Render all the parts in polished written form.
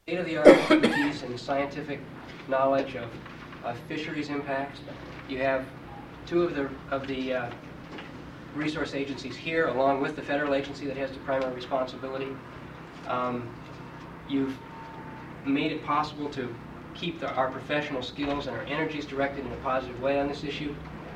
state-of-the-art expertise and scientific knowledge of fisheries impacts. You have two of the resource agencies here, along with the federal agency that has the primary responsibility. You've made it possible to keep our professional skills and our energies directed in a positive way on this issue.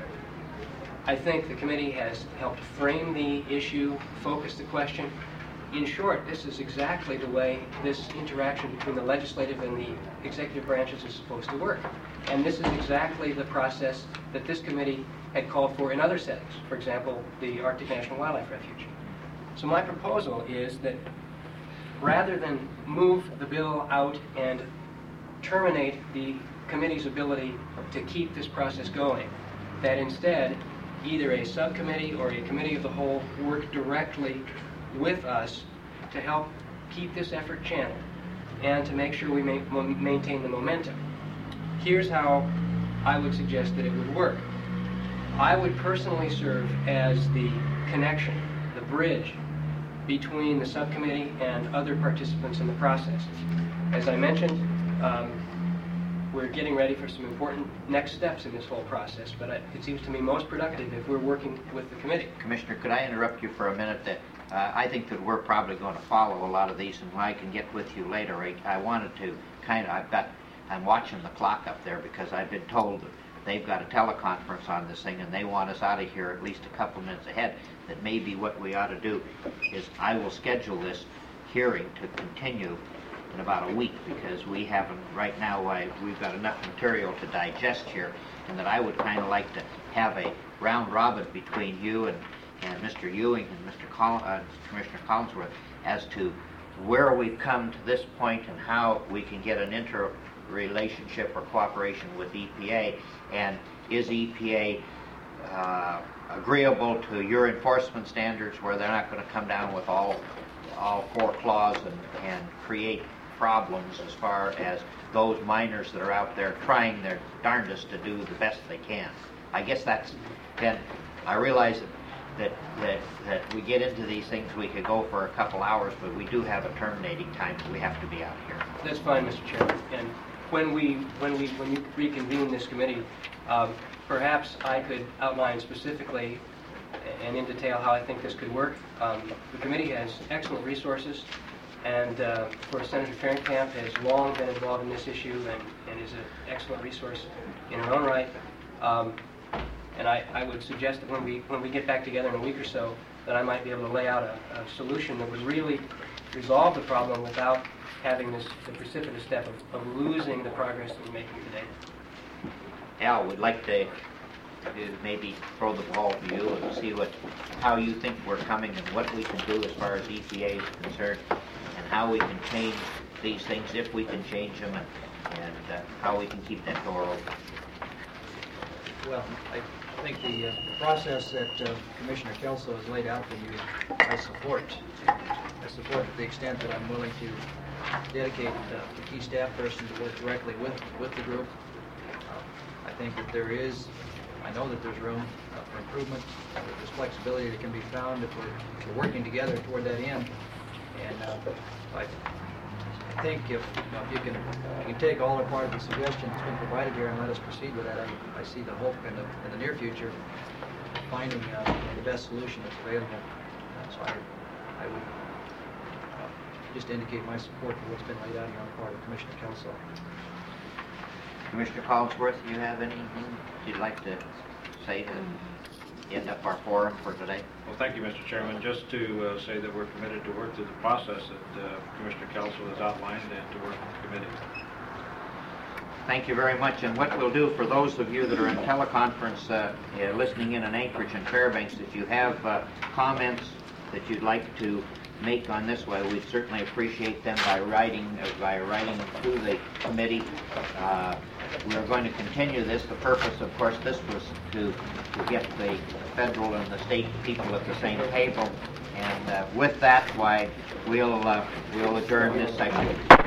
I think the committee has helped frame the issue, focus the question. In short, this is exactly the way this interaction between the legislative and the executive branches is supposed to work. And this is exactly the process that this committee had called for in other settings, for example, the Arctic National Wildlife Refuge. So my proposal is that rather than move the bill out and terminate the committee's ability to keep this process going, that instead either a subcommittee or a committee of the whole work directly with us to help keep this effort channeled and to make sure we maintain the momentum. Here's how I would suggest that it would work. I would personally serve as the connection, the bridge between the subcommittee and other participants in the process. As I mentioned, we're getting ready for some important next steps in this whole process, but it seems to me most productive if we're working with the committee. Commissioner, could I interrupt you for a minute? I think that we're probably going to follow a lot of these, and I can get with you later. I wanted to I'm watching the clock up there because I've been told that they've got a teleconference on this thing and they want us out of here at least a couple minutes ahead. That maybe what we ought to do is I will schedule this hearing to continue in about a week, because we haven't, right now, we've got enough material to digest here, and that I would kind of like to have a round robin between you and Mr. Ewing and Commissioner Collinsworth as to where we've come to this point and how we can get an interrelationship or cooperation with EPA, and is EPA agreeable to your enforcement standards where they're not going to come down with all four claws and create problems as far as those miners that are out there trying their darndest to do the best they can. I guess that's, and I realize that we get into these things, we could go for a couple hours, but we do have a terminating time, so we have to be out of here. That's fine, Mr. Chairman. And when you reconvene this committee, perhaps I could outline specifically and in detail how I think this could work. The committee has excellent resources, and of course Senator Fahrenkamp has long been involved in this issue and is an excellent resource in her own right. And I would suggest that when we get back together in a week or so, that I might be able to lay out a solution that would really resolve the problem without having the precipitous step of losing the progress that we're making today. Al, would like to maybe throw the ball to you and see how you think we're coming and what we can do as far as EPA is concerned, and how we can change these things if we can change them, and how we can keep that door open. Well, I think the process that Commissioner Kelso has laid out for you, I support. I support to the extent that I'm willing to dedicate a key staff person to work directly with the group. I think that I know that there's room for improvement. There's flexibility that can be found if we're working together toward that end. And I think if you can take all or part of the suggestion that's been provided here and let us proceed with that, I see the hope in the near future finding the best solution that's available. So I would just indicate my support for what's been laid out here on the part of Commissioner Kelso. Commissioner Collinsworth, do you have anything you'd like to say to end up our forum for today? Well, thank you, Mr. Chairman. Just to say that we're committed to work through the process that Commissioner Kelso has outlined and to work with the committee. Thank you very much. And what we'll do for those of you that are in teleconference listening in Anchorage and Fairbanks, if you have comments that you'd like to make on this way, we'd certainly appreciate them by writing to the committee. We're going to continue this. The purpose, of course, this was to get the federal and the state people at the same table. And with that, we'll adjourn this session.